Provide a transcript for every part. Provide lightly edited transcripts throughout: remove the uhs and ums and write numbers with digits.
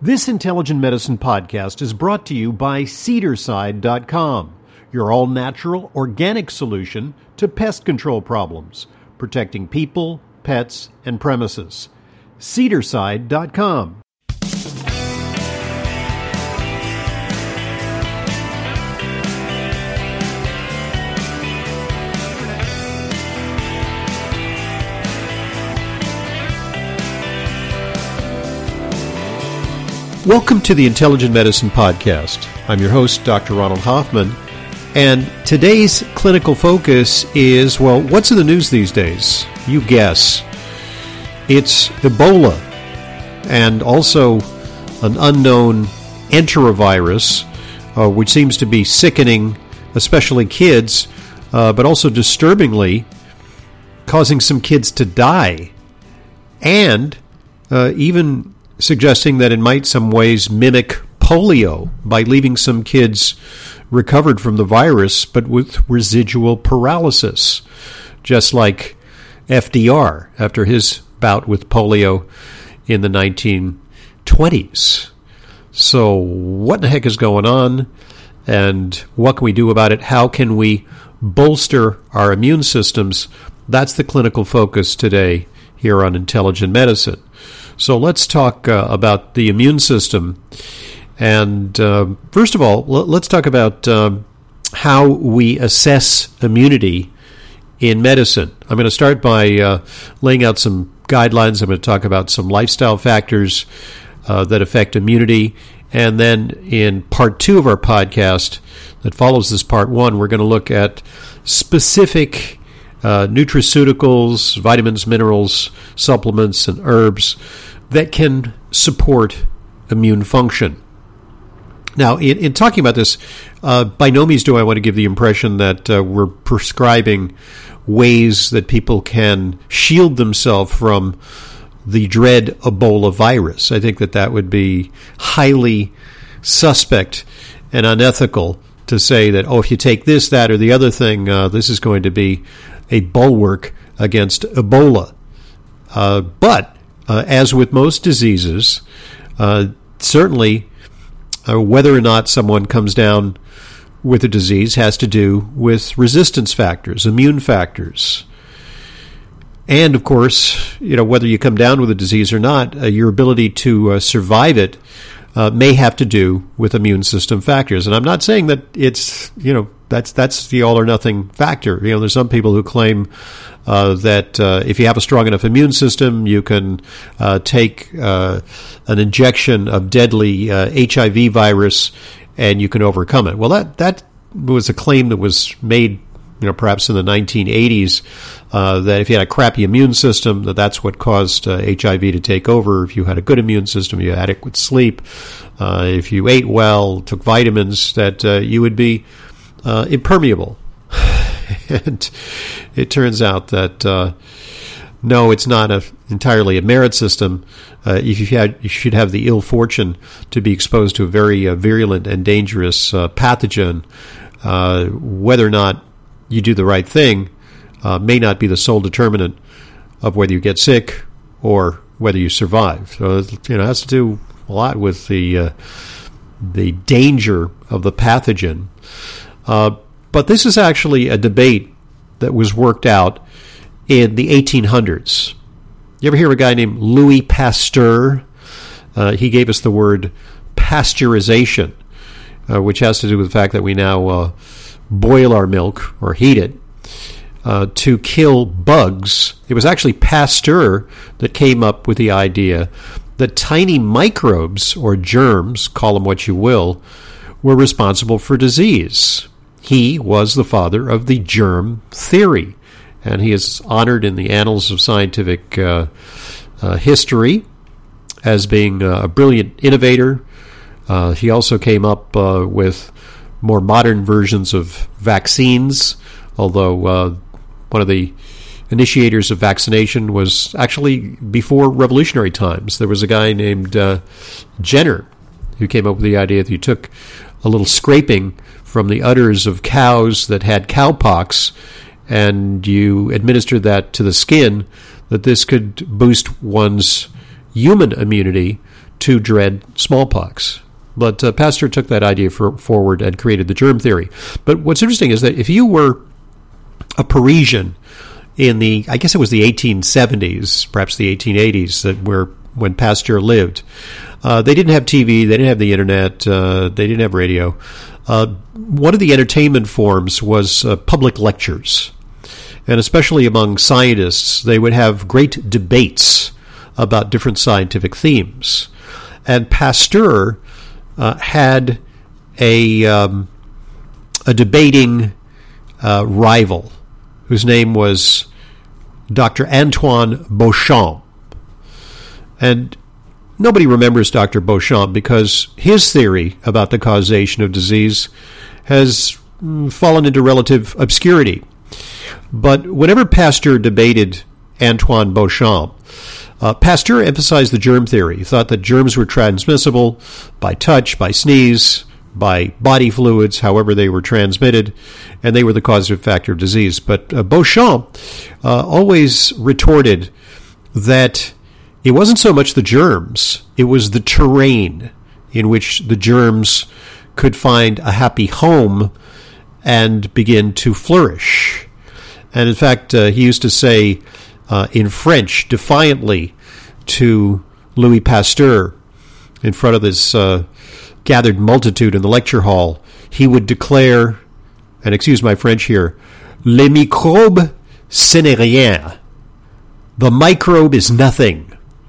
This Intelligent Medicine podcast is brought to you by Cedarside.com, your all-natural, organic solution to pest control problems, protecting people, pets, and premises. Cedarside.com. Welcome to the Intelligent Medicine Podcast. I'm your host, Dr. Ronald Hoffman, and today's clinical focus is, well, what's in the news these days? You guess. It's Ebola, and also an unknown enterovirus, which seems to be sickening, especially kids, but also disturbingly causing some kids to die, and even suggesting that it might some ways mimic polio by leaving some kids recovered from the virus but with residual paralysis, just like FDR after his bout with polio in the 1920s. So what in the heck is going on, and what can we do about it? How can we bolster our immune systems? That's the clinical focus today here on Intelligent Medicine. So let's talk about the immune system. And first of all, let's talk about how we assess immunity in medicine. I'm going to start by laying out some guidelines. I'm going to talk about some lifestyle factors that affect immunity. And then in part two of our podcast that follows this part one, we're going to look at specific nutraceuticals, vitamins, minerals, supplements, and herbs that can support immune function. Now, in talking about this, by no means do I want to give the impression that we're prescribing ways that people can shield themselves from the dread Ebola virus. I think that would be highly suspect and unethical to say that, if you take this, that, or the other thing, this is going to be a bulwark against Ebola. But as with most diseases, certainly whether or not someone comes down with a disease has to do with resistance factors, immune factors. And, of course, whether you come down with a disease or not, your ability to survive it may have to do with immune system factors. And I'm not saying that it's, that's the all or nothing factor. There's some people who claim that if you have a strong enough immune system, you can take an injection of deadly HIV virus and you can overcome it. Well, that was a claim that was made, perhaps in the 1980s, that if you had a crappy immune system, that's what caused HIV to take over. If you had a good immune system, you had adequate sleep, if you ate well, took vitamins, that you would be impermeable. And it turns out that no, it's not entirely a merit system. You should have the ill fortune to be exposed to a very virulent and dangerous pathogen. Whether or not you do the right thing may not be the sole determinant of whether you get sick or whether you survive. So it has to do a lot with the danger of the pathogen. But this is actually a debate that was worked out in the 1800s. You ever hear of a guy named Louis Pasteur? He gave us the word pasteurization, which has to do with the fact that we now boil our milk or heat it to kill bugs. It was actually Pasteur that came up with the idea that tiny microbes or germs, call them what you will, were responsible for disease. He was the father of the germ theory, and he is honored in the annals of scientific history as being a brilliant innovator. He also came up with more modern versions of vaccines, although one of the initiators of vaccination was actually before revolutionary times. There was a guy named Jenner who came up with the idea that you took a little scraping from the udders of cows that had cowpox and you administered that to the skin, that this could boost one's human immunity to dread smallpox. But Pasteur took that idea forward and created the germ theory. But what's interesting is that if you were a Parisian in I guess it was the 1870s, perhaps the 1880s, when Pasteur lived, they didn't have TV, they didn't have the internet, they didn't have radio. One of the entertainment forms was public lectures. And especially among scientists, they would have great debates about different scientific themes. And Pasteur had a debating rival whose name was Dr. Antoine Beauchamp. And nobody remembers Dr. Beauchamp because his theory about the causation of disease has fallen into relative obscurity. But whenever Pasteur debated Antoine Beauchamp, Pasteur emphasized the germ theory. He thought that germs were transmissible by touch, by sneeze, by body fluids, however they were transmitted, and they were the causative factor of disease. But Beauchamp always retorted that it wasn't so much the germs, it was the terrain in which the germs could find a happy home and begin to flourish. And in fact, he used to say in French, defiantly, to Louis Pasteur in front of this gathered multitude in the lecture hall, he would declare, and excuse my French here, "Les microbes, ce n'est rien." The microbe is nothing.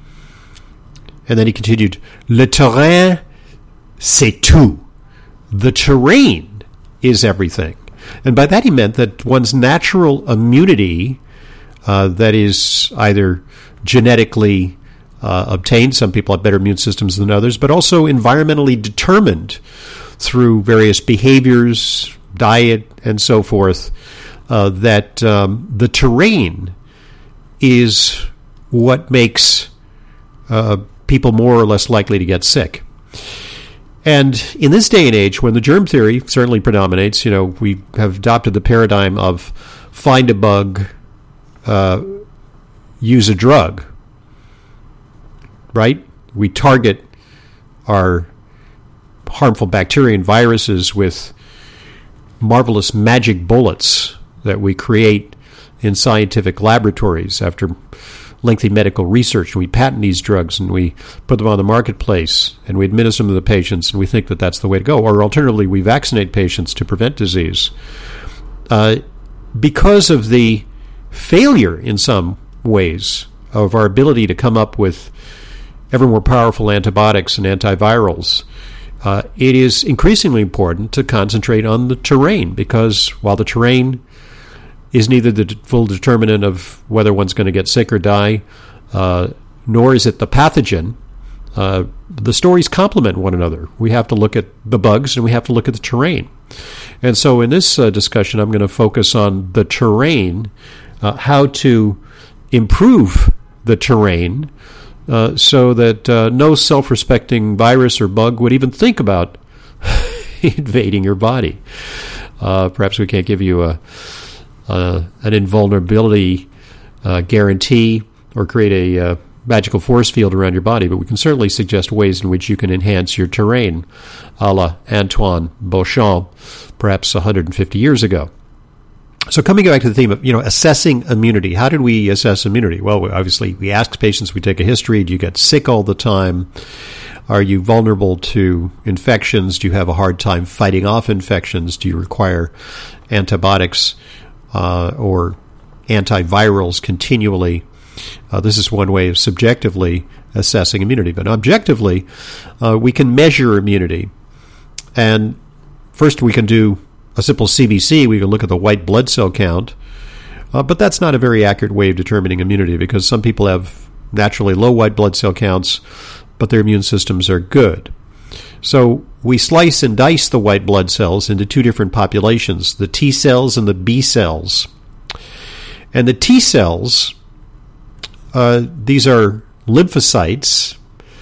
And then he continued, "Le terrain, c'est tout." The terrain is everything. And by that he meant that one's natural immunity, that is either genetically obtained, some people have better immune systems than others, but also environmentally determined through various behaviors, diet, and so forth, that the terrain is what makes people more or less likely to get sick. And in this day and age, when the germ theory certainly predominates, we have adopted the paradigm of find a bug, use a drug, right? We target our harmful bacteria and viruses with marvelous magic bullets that we create in scientific laboratories after lengthy medical research, and we patent these drugs and we put them on the marketplace and we administer them to the patients, and we think that that's the way to go. Or alternatively, we vaccinate patients to prevent disease. Because of the failure in some ways of our ability to come up with ever more powerful antibiotics and antivirals, it is increasingly important to concentrate on the terrain, because while the terrain is neither the full determinant of whether one's going to get sick or die, nor is it the pathogen, the stories complement one another. We have to look at the bugs and we have to look at the terrain. And so in this discussion, I'm going to focus on the terrain, how to improve the terrain so that no self-respecting virus or bug would even think about invading your body. Perhaps we can't give you an invulnerability guarantee or create a magical force field around your body, but we can certainly suggest ways in which you can enhance your terrain, a la Antoine Beauchamp, perhaps 150 years ago. So coming back to the theme of, assessing immunity. How did we assess immunity? Well, obviously, we ask patients, we take a history. Do you get sick all the time? Are you vulnerable to infections? Do you have a hard time fighting off infections? Do you require antibiotics or antivirals continually? This is one way of subjectively assessing immunity. But objectively, we can measure immunity. And first we can do a simple CBC. We can look at the white blood cell count. But that's not a very accurate way of determining immunity, because some people have naturally low white blood cell counts, but their immune systems are good. So we slice and dice the white blood cells into two different populations, the T cells and the B cells. And the T cells, these are lymphocytes.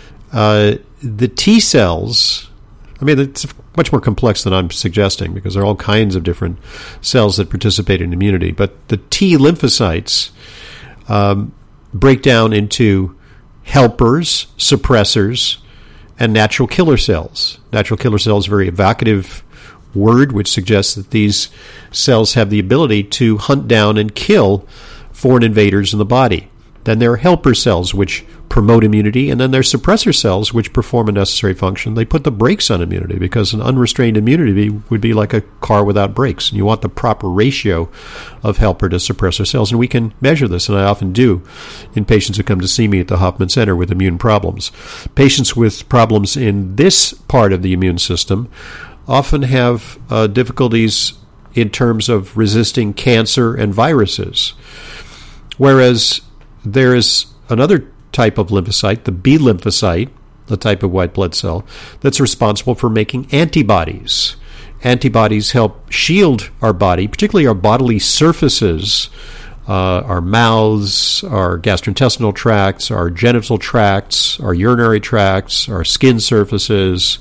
The T cells, it's much more complex than I'm suggesting, because there are all kinds of different cells that participate in immunity. But the T lymphocytes break down into helpers, suppressors, and natural killer cells. Natural killer cells is a very evocative word, which suggests that these cells have the ability to hunt down and kill foreign invaders in the body. Then there are helper cells, which promote immunity, and then there are suppressor cells, which perform a necessary function. They put the brakes on immunity, because an unrestrained immunity would be like a car without brakes. And you want the proper ratio of helper to suppressor cells, and we can measure this, and I often do in patients who come to see me at the Hoffman Center with immune problems. Patients with problems in this part of the immune system often have difficulties in terms of resisting cancer and viruses, whereas there is another type of lymphocyte, the B lymphocyte, the type of white blood cell, that's responsible for making antibodies. Antibodies help shield our body, particularly our bodily surfaces, our mouths, our gastrointestinal tracts, our genital tracts, our urinary tracts, our skin surfaces,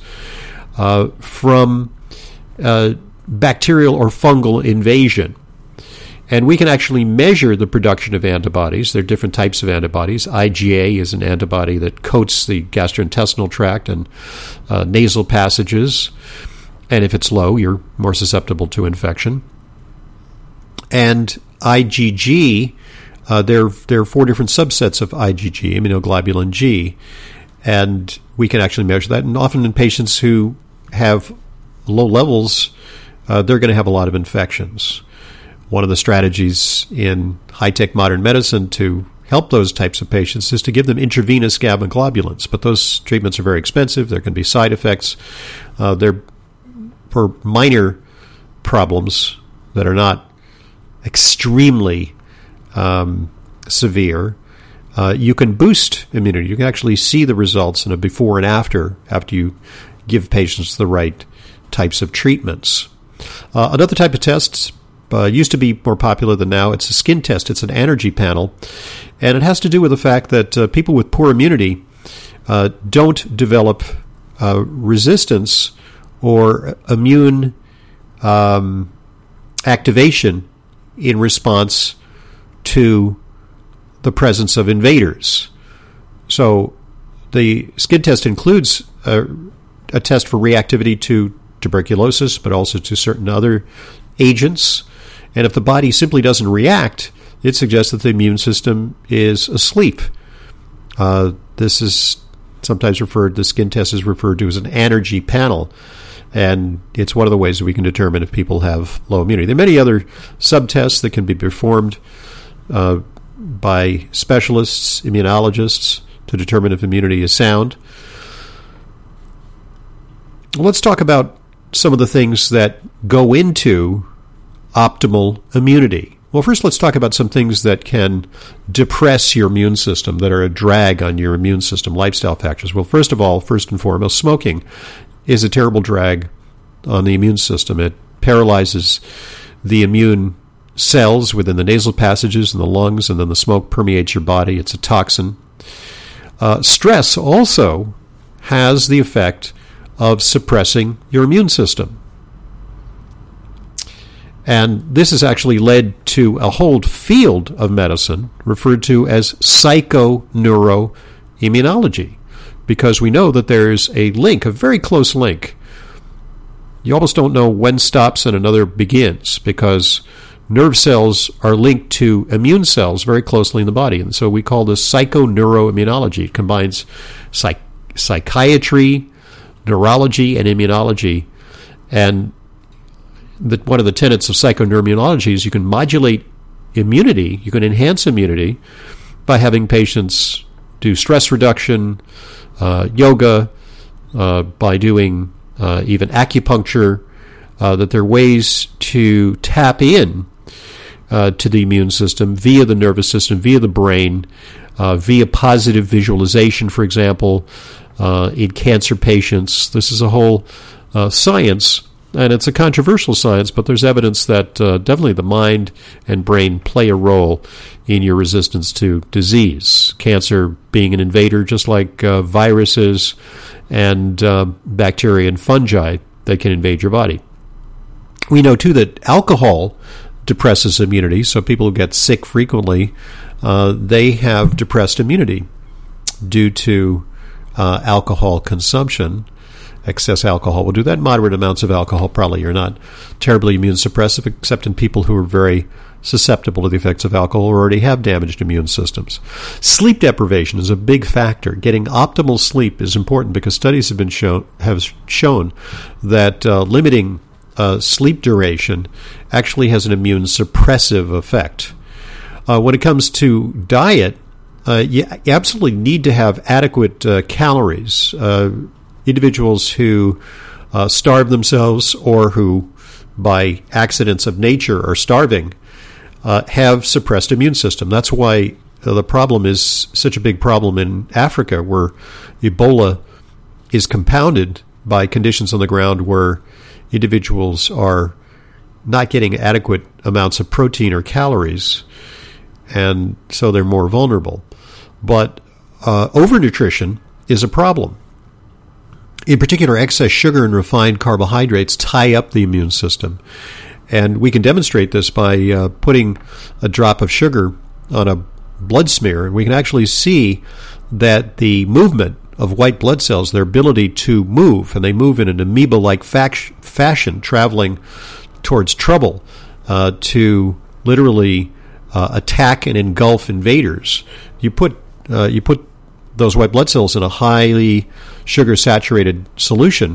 from bacterial or fungal invasion. And we can actually measure the production of antibodies. There are different types of antibodies. IgA is an antibody that coats the gastrointestinal tract and nasal passages. And if it's low, you're more susceptible to infection. And IgG, there are 4 different subsets of IgG, immunoglobulin G. And we can actually measure that. And often in patients who have low levels, they're going to have a lot of infections. One of the strategies in high-tech modern medicine to help those types of patients is to give them intravenous gamma globulins. But those treatments are very expensive. There can be side effects. They're for minor problems that are not extremely severe. You can boost immunity. You can actually see the results in a before and after you give patients the right types of treatments. Another type of test used to be more popular than now. It's a skin test. It's an energy panel. And it has to do with the fact that people with poor immunity don't develop resistance or immune activation in response to the presence of invaders. So the skin test includes a test for reactivity to tuberculosis, but also to certain other agents. And if the body simply doesn't react, it suggests that the immune system is asleep. This is sometimes the skin test is referred to as an energy panel. And it's one of the ways that we can determine if people have low immunity. There are many other subtests that can be performed by specialists, immunologists, to determine if immunity is sound. Let's talk about some of the things that go into optimal immunity. Well, first let's talk about some things that can depress your immune system, that are a drag on your immune system, lifestyle factors. Well, first and foremost, smoking is a terrible drag on the immune system. It paralyzes the immune cells within the nasal passages and the lungs, and then the smoke permeates your body. It's a toxin. Stress also has the effect of suppressing your immune system. And this has actually led to a whole field of medicine referred to as psychoneuroimmunology, because we know that there's a link, a very close link. You almost don't know when stops and another begins, because nerve cells are linked to immune cells very closely in the body. And so we call this psychoneuroimmunology. It combines psychiatry, neurology, and immunology. And one of the tenets of psychoneuroimmunology is you can modulate immunity, you can enhance immunity by having patients do stress reduction, yoga, by doing even acupuncture, that there are ways to tap in to the immune system via the nervous system, via the brain, via positive visualization, for example, in cancer patients. This is a whole science. And it's a controversial science, but there's evidence that definitely the mind and brain play a role in your resistance to disease. Cancer being an invader, just like viruses and bacteria and fungi that can invade your body. We know, too, that alcohol depresses immunity, so people who get sick frequently, they have depressed immunity due to alcohol consumption. Excess alcohol will do that. Moderate amounts of alcohol probably are not terribly immune suppressive, except in people who are very susceptible to the effects of alcohol or already have damaged immune systems. Sleep deprivation is a big factor. Getting optimal sleep is important because studies have shown that limiting sleep duration actually has an immune suppressive effect. When it comes to diet, you absolutely need to have adequate calories. Individuals who starve themselves or who, by accidents of nature, are starving have suppressed immune system. That's why the problem is such a big problem in Africa, where Ebola is compounded by conditions on the ground where individuals are not getting adequate amounts of protein or calories, and so they're more vulnerable. But overnutrition is a problem. In particular, excess sugar and refined carbohydrates tie up the immune system. And we can demonstrate this by putting a drop of sugar on a blood smear. And we can actually see that the movement of white blood cells, their ability to move, and they move in an amoeba-like fashion, traveling towards trouble to literally attack and engulf invaders. You put those white blood cells in a highly sugar-saturated solution,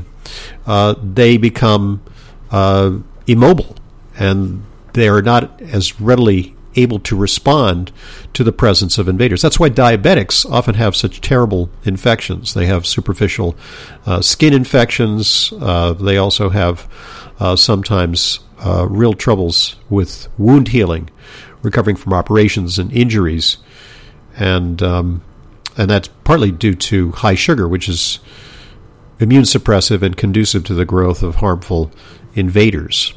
they become immobile, and they are not as readily able to respond to the presence of invaders. That's why diabetics often have such terrible infections. They have superficial skin infections. They also have sometimes real troubles with wound healing, recovering from operations and injuries, and that's partly due to high sugar, which is immune suppressive and conducive to the growth of harmful invaders.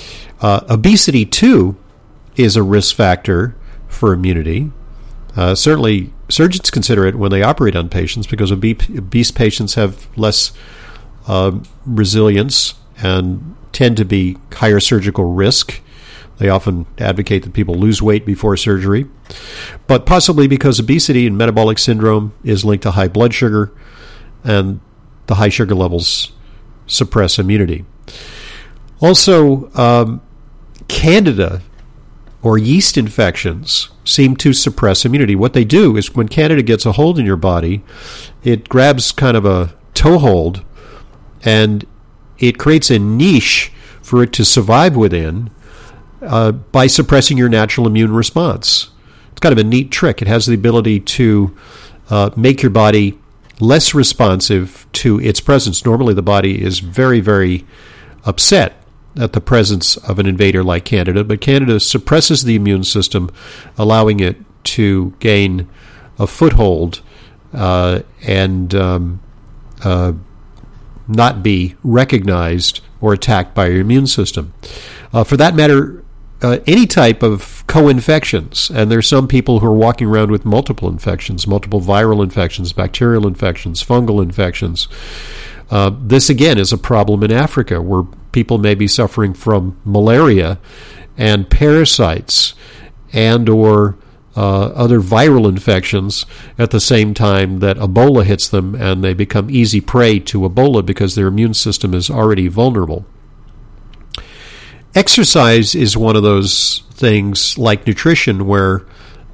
Obesity, too, is a risk factor for immunity. Certainly, surgeons consider it when they operate on patients because obese patients have less resilience and tend to be higher surgical risk. They often advocate that people lose weight before surgery, but possibly because obesity and metabolic syndrome is linked to high blood sugar, and the high sugar levels suppress immunity. Also, Candida or yeast infections seem to suppress immunity. What they do is when Candida gets a hold in your body, it grabs kind of a toehold, and it creates a niche for it to survive within, by suppressing your natural immune response. It's kind of a neat trick. It has the ability to make your body less responsive to its presence. Normally the body is very, very upset at the presence of an invader like Candida, but Candida suppresses the immune system, allowing it to gain a foothold and not be recognized or attacked by your immune system. For that matter, any type of co-infections, and there's some people who are walking around with multiple infections, multiple viral infections, bacterial infections, fungal infections. This, again, is a problem in Africa where people may be suffering from malaria and parasites and or other viral infections at the same time that Ebola hits them, and they become easy prey to Ebola because their immune system is already vulnerable. Exercise is one of those things, like nutrition, where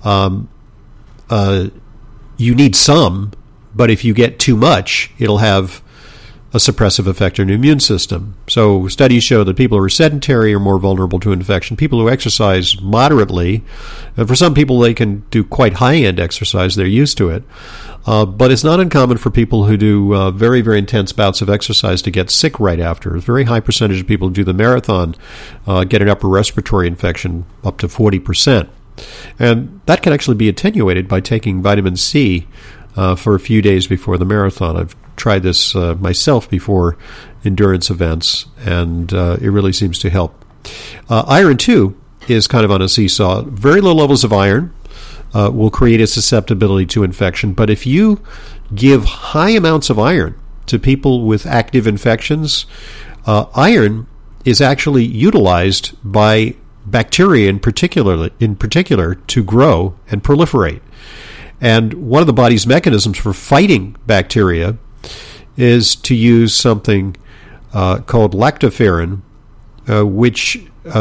you need some, but if you get too much, it'll have a suppressive effect on your immune system. So studies show that people who are sedentary are more vulnerable to infection. People who exercise moderately, and for some people they can do quite high-end exercise, they're used to it, but it's not uncommon for people who do very, very intense bouts of exercise to get sick right after. A very high percentage of people who do the marathon get an upper respiratory infection, up to 40%. And that can actually be attenuated by taking vitamin C for a few days before the marathon. I've tried this myself before endurance events, and it really seems to help. Iron, too, is kind of on a seesaw. Very low levels of iron will create a susceptibility to infection, but if you give high amounts of iron to people with active infections, iron is actually utilized by bacteria in particular to grow and proliferate. And one of the body's mechanisms for fighting bacteria is to use something called lactoferrin, which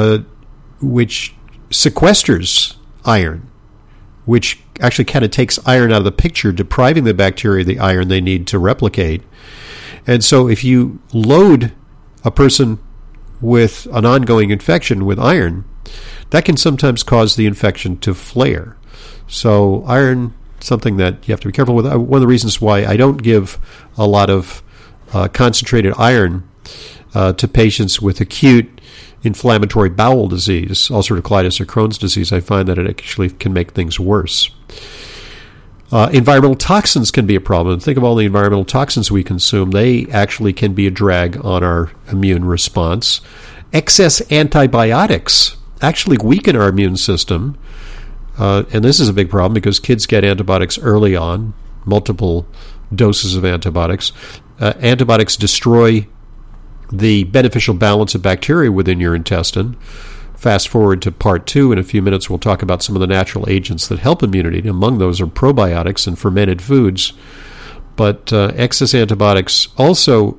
sequesters iron, which actually kind of takes iron out of the picture, depriving the bacteria of the iron they need to replicate. And so if you load a person with an ongoing infection with iron, that can sometimes cause the infection to flare. So iron, something that you have to be careful with. One of the reasons why I don't give a lot of concentrated iron to patients with acute inflammatory bowel disease, ulcerative colitis or Crohn's disease, I find that it actually can make things worse. Environmental toxins can be a problem. Think of all the environmental toxins we consume. They actually can be a drag on our immune response. Excess antibiotics actually weaken our immune system. And this is a big problem because kids get antibiotics early on, multiple doses of antibiotics. Antibiotics destroy the beneficial balance of bacteria within your intestine. Fast forward to part 2. In a few minutes, we'll talk about some of the natural agents that help immunity. Among those are probiotics and fermented foods. But excess antibiotics also,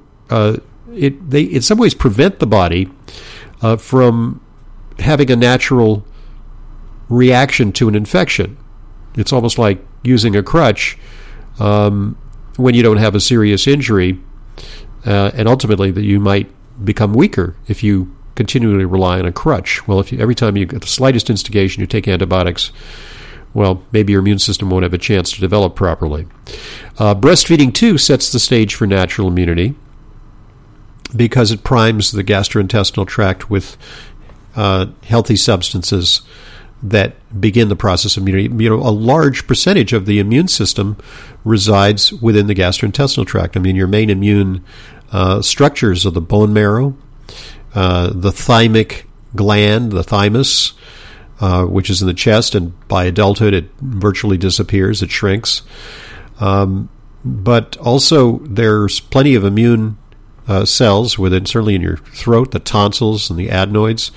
they in some ways prevent the body from having a natural reaction to an infection. It's almost like using a crutch when you don't have a serious injury, and ultimately that you might become weaker if you continually rely on a crutch. Well, if every time you get the slightest instigation you take antibiotics, well, maybe your immune system won't have a chance to develop properly. Breastfeeding, too, sets the stage for natural immunity because it primes the gastrointestinal tract with healthy substances that begin the process of immunity. You know, a large percentage of the immune system resides within the gastrointestinal tract. I mean, your main immune structures are the bone marrow, the thymic gland, the thymus, which is in the chest, and by adulthood it virtually disappears, it shrinks. But also there's plenty of immune cells within, certainly in your throat, the tonsils and the adenoids,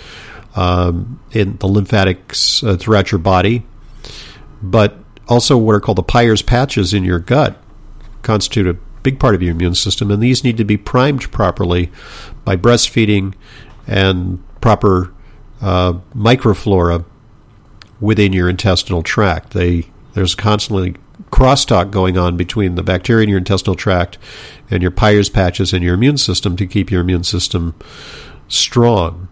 in the lymphatics throughout your body, but also what are called the Peyer's patches in your gut constitute a big part of your immune system, and these need to be primed properly by breastfeeding and proper microflora within your intestinal tract. There's constantly crosstalk going on between the bacteria in your intestinal tract and your Peyer's patches in your immune system to keep your immune system strong.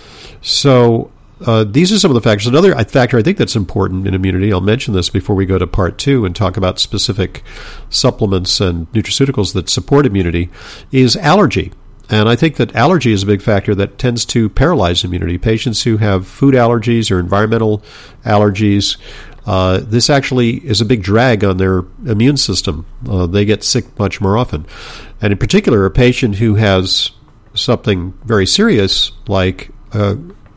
So these are some of the factors. Another factor I think that's important in immunity, I'll mention this before we go to part 2 and talk about specific supplements and nutraceuticals that support immunity, is allergy. And I think that allergy is a big factor that tends to paralyze immunity. Patients who have food allergies or environmental allergies, this actually is a big drag on their immune system. They get sick much more often. And in particular, a patient who has something very serious like a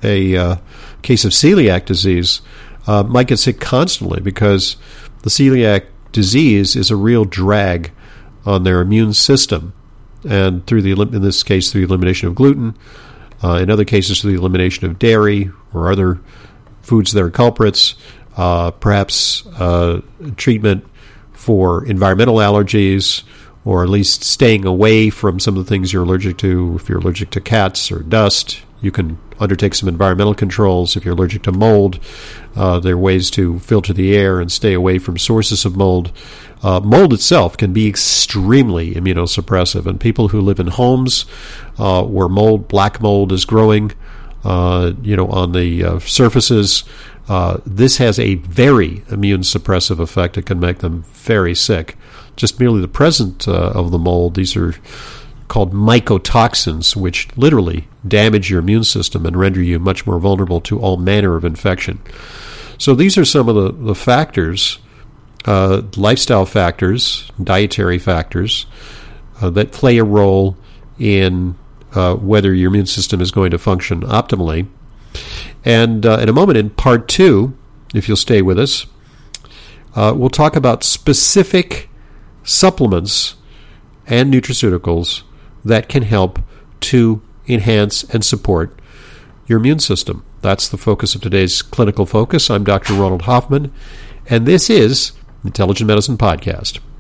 case of celiac disease might get sick constantly because the celiac disease is a real drag on their immune system. And in this case, through the elimination of gluten, in other cases, through the elimination of dairy or other foods that are culprits, perhaps treatment for environmental allergies, or at least staying away from some of the things you're allergic to. If you're allergic to cats or dust, you can undertake some environmental controls. If you're allergic to mold, there are ways to filter the air and stay away from sources of mold. Mold itself can be extremely immunosuppressive, and people who live in homes where black mold is growing, on the surfaces, this has a very immune suppressive effect. It can make them very sick. Just merely the presence of the mold, these are called mycotoxins, which literally damage your immune system and render you much more vulnerable to all manner of infection. So these are some of the factors, lifestyle factors, dietary factors, that play a role in whether your immune system is going to function optimally. And in a moment, in part 2, if you'll stay with us, we'll talk about specific supplements and nutraceuticals that can help to enhance and support your immune system. That's the focus of today's Clinical Focus. I'm Dr. Ronald Hoffman, and this is Intelligent Medicine Podcast.